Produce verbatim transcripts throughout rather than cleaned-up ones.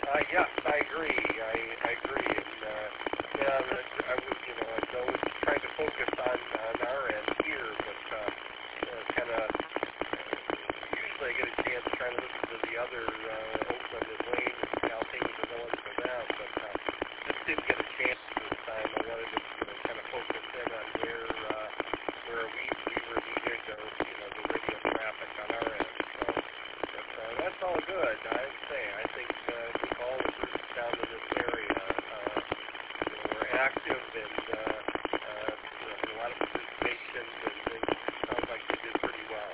Uh, yes, I agree. I, I agree. And, uh, yeah, the, I was, you know, I was always trying to focus on, on our end here, but uh, uh, kind of usually I get a chance trying to listen to the other uh, Oakland and Wayne and how things are going for them, but uh, just didn't get a chance this time. I wanted to you know, kind of focus in on where uh, where we, we were needed or, you know, the radio traffic on our end. So, but uh, that's all good. I'd say I think uh, with all the groups down in this area, uh, you know, we're active and uh, uh, you know, a lot of participation, and it sounds like they did pretty well.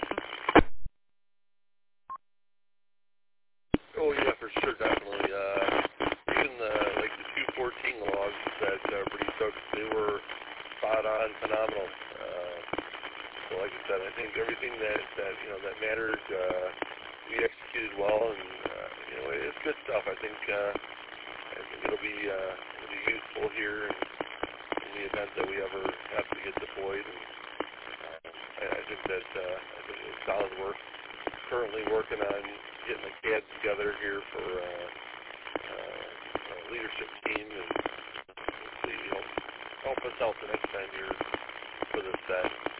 Oh yeah, for sure, definitely. Uh, even the like the two fourteen logs that uh, Brady took, they were spot on, phenomenal. Uh, so like I said, I think everything that, that you know that mattered, uh, we executed well, and uh, you know it's good stuff. I think uh, I think it'll be uh, it'll be useful here in, in the event that we ever have to get deployed. And uh, I, I think that uh, I think it was solid work. Currently working on getting the C A D together here for uh, uh, a leadership team, and hopefully help, help us out the next time here for this set.